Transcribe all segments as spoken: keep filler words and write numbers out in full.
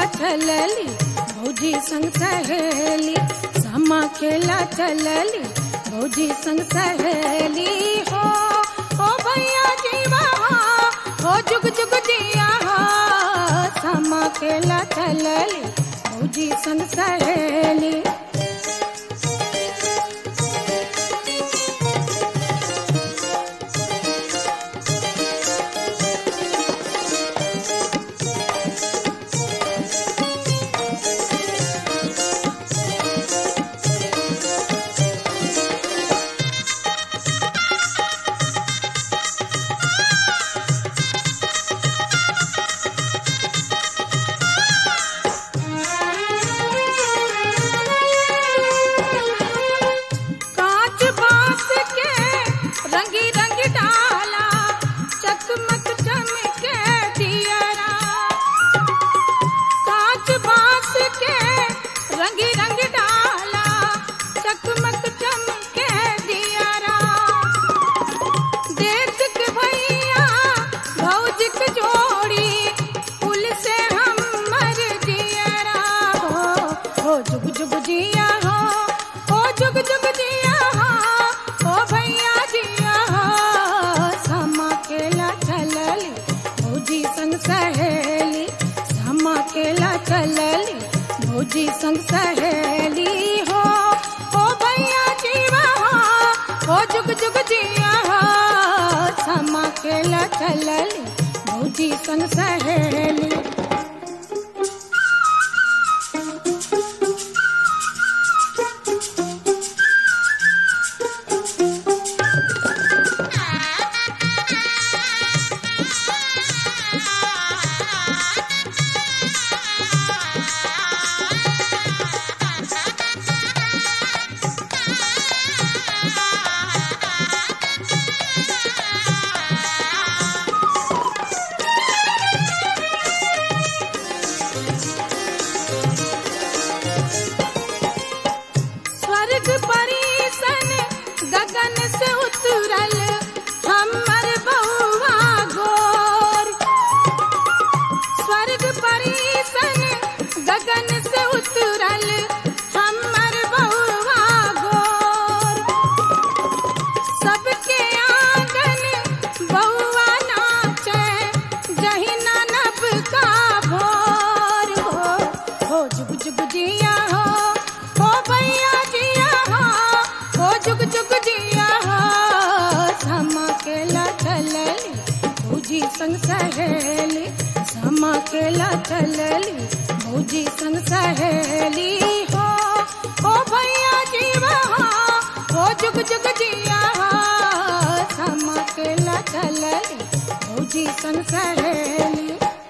चलली भौजी संग सहेली, सामा खेला चलली भौजी संग सहेली हो। ओ भैया जीवा हो जुग जुग जिया हो, सामा खेला चलली भौजी संग सहेली। रंगी रंग डाला चकमक चमके दियरा, कांच बांस के रंगी रंग डाला चकमक चमके दियरा। देख के भैया भौजी की जोड़ी फूल से हम मर जियरा हो। हो जुग जुग जिया हो, हो जुग जुग जिया हो, ओ भैया चलली भौजी संग सहेली, सामा खेला चलली भौजी संग सहेली हो। ओ भैया जीवा हो, हो जुग जुग जिया हो, सामा खेला चलली भौजी संग सहेली। स्वर्ग परिसन गगन से उतरल हमर बउआ गोर, स्वर्ग परिसन गगन से उतरल हमर बउआ गोर। सबके आंगन बउआ नाचे जहिना नभ का भोर हो। हो जुग जुग जिया हो, हो भैया जिया हो, हो जुग जुग जिया हो, सामा खेला चलली भौजी संग सहेली, सामा खेला चलली भौजी संग सहेली हो। ओ भैया जीवा हो, हो जुग जुग जिया हो, सामा खेला चलली भौजी संग सहेली।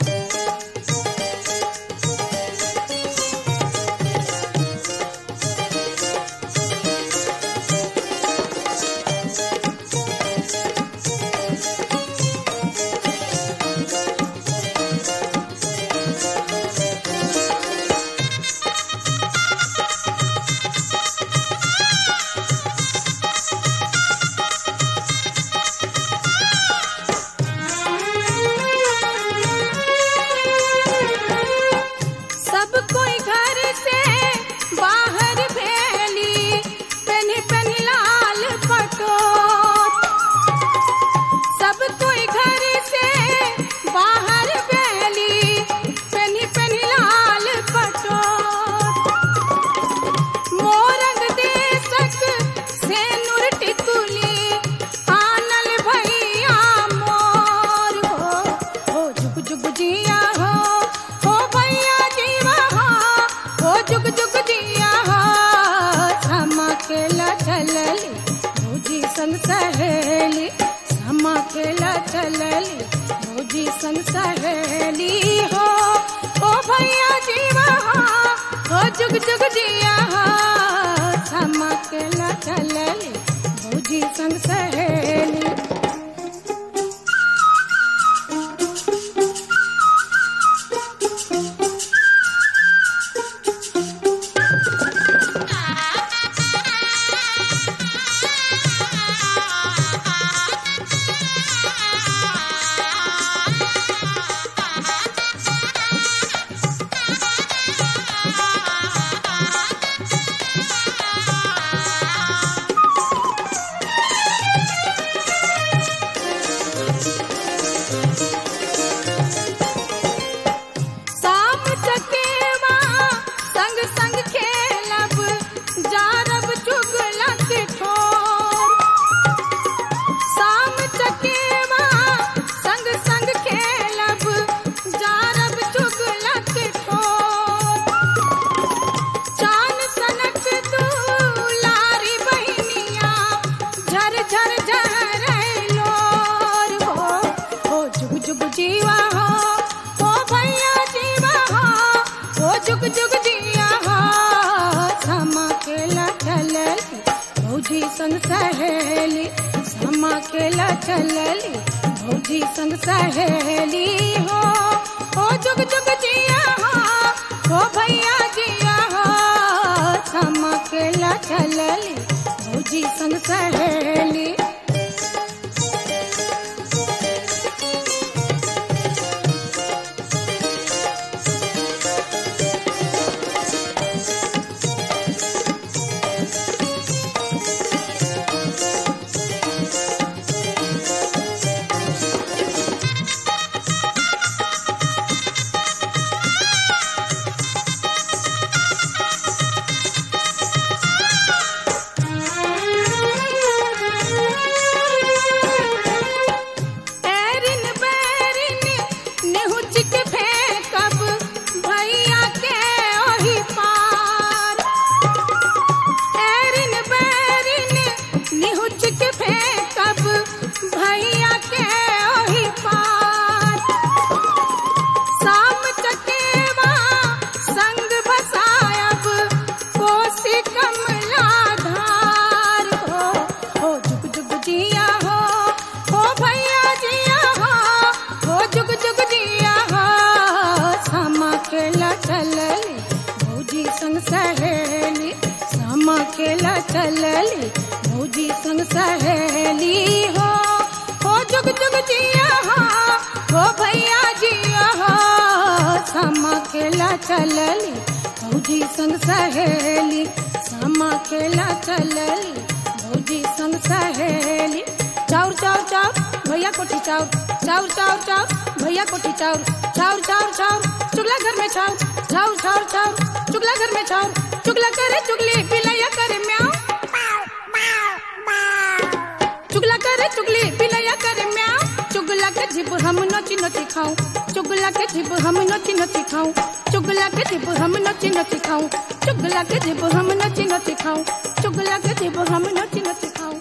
सब कोई घर से बाहर भेली पेन्ही पेन्ही लाल पटोत, सब कोई घर से बाहर भेली पेन्ही पेन्ही लाल पटोत। मोरंग देशक से नूर टिकुली आनल भैया मोर हो। हो जुग जुग जिया हो, हो भैया जीवा हो, हो जुग जुग जिया हो, सामा खेला चलली भौजी संग सहेली, सामा खेला चलली भौजी संग सहेली हो। ओ भैया जीवा हो, हो जुग जुग जिया हो, सामा खेला चलली भौजी संग सहेली। झर झर लोर हो हो जुग जुग जीवा हो हो भैया जीवा हो हो जुग जुग जिया हो समा खेला चलली भौजी संग सहेली समा खेला चलली भौजी संग सहेली हो हो जुग जुग जिया हो हो भैया जिया हो समा खेला चलली भौजी संग सहेली सहेली समा खेला चलली भौजी संग सहेली हो हो जुग जुग जिया हो हो भैया जिया हो समा खेला चलली भौजी संग सहेली समा खेला चलली भौजी संग सहेली चाउर चाउर चाउर भैया कोठी चाउर चाउर चाउर चाउर भैया कोठी चाउर चाउर चाउर चाउर चुगला घर में चाउर चाउर चाउर चाउर चुगला घर में चाउर चुगला करे चुगली पिलैया करे म्याऊ चुगला करे चुगली पिलैया करे म्याऊ चुगला के जिब हम नोची नोची खाऊं चुगला के जिब हम नोची नोची खाऊं चुगला के जिब हम नोची नोची खाऊं चुगला के जिब हम नोची नोची खाऊं चुगला के जिब हम नोची नोची खाऊं